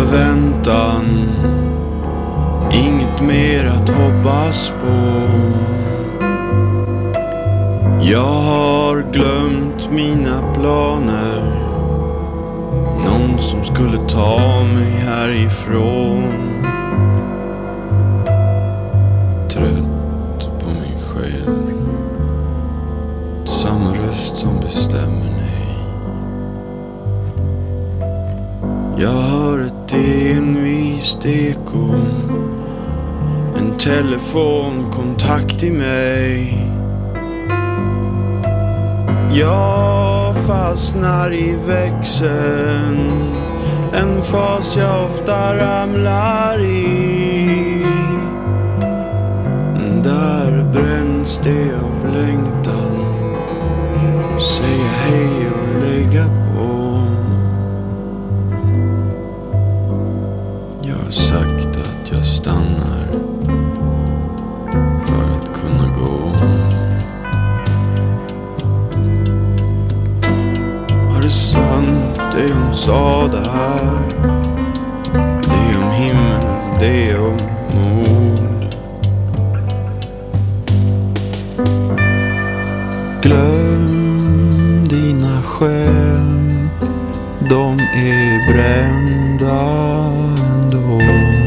förväntan, inget mer att hoppas på. Jag har glömt mina planer, någon som skulle ta mig härifrån. Trött på mig själv, samma röst som bestämmer nej. Jag hör ett envist eko, en telefonkontakt i mig. Jag fastnar i växeln, en fas jag ofta ramlar i. Där bränns det av längtan, säga hej och lägga på. Jag har sagt att jag stannar för att kunna gå. Var det sant det hon sa där? Det om himmel, det om mod. Glöm dina skäl, de är brända ändå.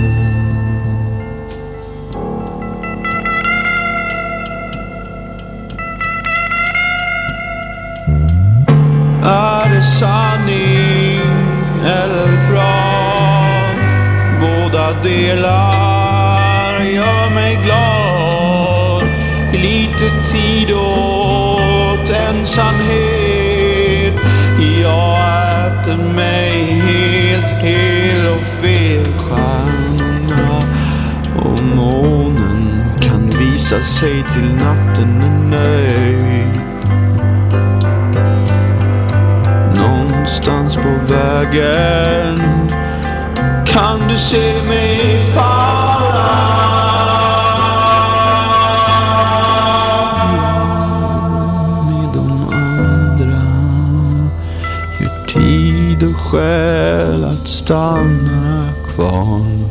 Är det sanning eller bra? Båda delar gör mig glad. Lite tid åt ensamhet. Jag äter mig helt hel och fel. Stjärnorna och månen kan visa sig till natten är nöjd. Någonstans på vägen kan du se mig falla. Med de andra gör tid och skäl att stanna kvar.